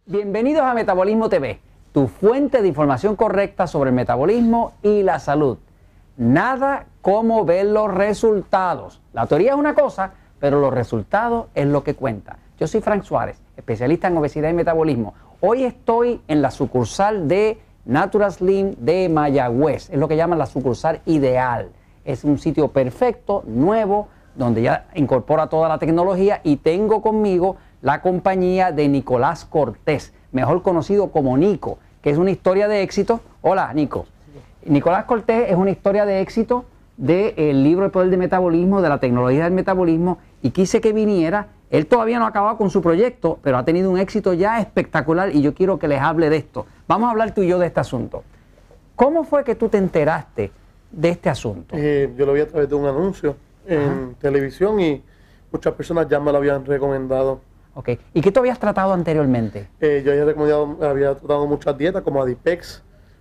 Bienvenidos a Metabolismo TV, tu fuente de información correcta sobre el metabolismo y la salud. Nada como ver los resultados. La teoría es una cosa, pero los resultados es lo que cuenta. Yo soy Frank Suárez, especialista en obesidad y metabolismo. Hoy estoy en la sucursal de Natural Slim de Mayagüez. Es lo que llaman la sucursal ideal. Es un sitio perfecto, nuevo, donde ya incorpora toda la tecnología, y tengo conmigo la compañía de Nicolás Cortés, mejor conocido como Nico, que es una historia de éxito. Hola, Nico. Nicolás Cortés es una historia de éxito del libro El Poder del Metabolismo, de la tecnología del metabolismo, y quise que viniera. Él todavía no ha acabado con su proyecto, pero ha tenido un éxito ya espectacular y yo quiero que les hable de esto. Vamos a hablar tú y yo de este asunto. ¿Cómo fue que tú te enteraste de este asunto? Yo lo vi a través de un anuncio en televisión y muchas personas ya me lo habían recomendado. Ok. ¿Y qué tú habías tratado anteriormente? Yo había tratado muchas dietas como Adipex.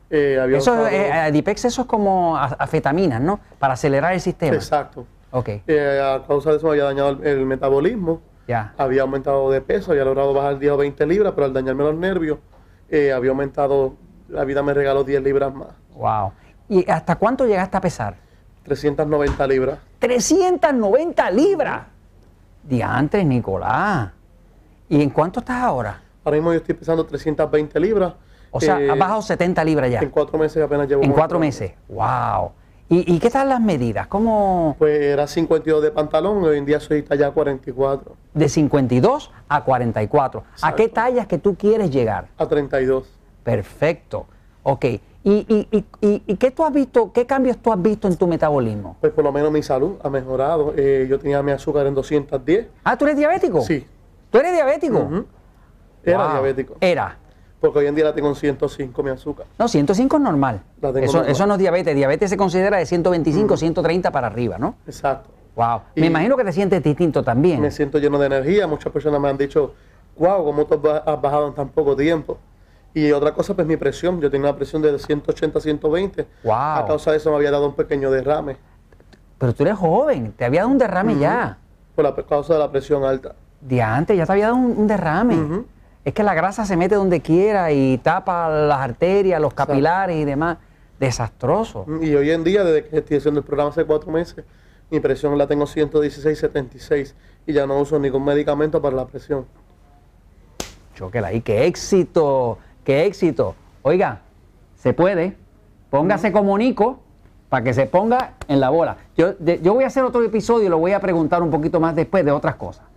Adipex, eso es como afetaminas, ¿no? Para acelerar el sistema. Exacto. Ok. A causa de eso me había dañado el metabolismo. Ya. Había aumentado de peso, había logrado bajar 10 o 20 libras, pero al dañarme los nervios, había aumentado, la vida me regaló 10 libras más. Wow. ¿Y hasta cuánto llegaste a pesar? 390 libras. ¡390 libras! Diantres, Nicolás. ¿Y en cuánto estás ahora? Ahora mismo yo estoy pesando 320 libras. O sea, has bajado 70 libras ya. En 4 meses apenas llevo. En 4 meses. ¡Wow! ¿Y qué tal las medidas? ¿Cómo? Pues era 52 de pantalón, hoy en día soy talla 44. De 52 a 44. Exacto. ¿A qué tallas que tú quieres llegar? A 32. Perfecto. Ok. ¿Y qué tú has visto, qué cambios tú has visto en tu metabolismo? Pues por lo menos mi salud ha mejorado. Yo tenía mi azúcar en 210. Ah, ¿tú eres diabético? Sí. ¿Tú eres diabético? Era Wow. diabético. Era. Porque hoy en día la tengo en 105 mi azúcar. No, 105 es normal. La tengo Eso, normal. eso no es diabetes. Diabetes se considera de 125, 130 para arriba, ¿no? Exacto. Wow. Y Me imagino que te sientes distinto también. Me siento lleno de energía. Muchas personas me han dicho, wow, ¿cómo tú has bajado en tan poco tiempo? Y otra cosa, pues mi presión. Yo tenía una presión de 180 a 120. Wow. A causa de eso me había dado un pequeño derrame. Pero tú eres joven. Te había dado un derrame ya. Por la causa de la presión alta. Diantre, ya te había dado un derrame. Es que la grasa se mete donde quiera y tapa las arterias, los capilares y demás. Desastroso. Y hoy en día, desde que estoy haciendo el programa hace 4 meses, mi presión la tengo 116/76 y ya no uso ningún medicamento para la presión. Chóquela ahí, qué éxito, qué éxito. Oiga, se puede. Póngase como Nico para que se ponga en la bola. Yo voy a hacer otro episodio y lo voy a preguntar un poquito más después de otras cosas.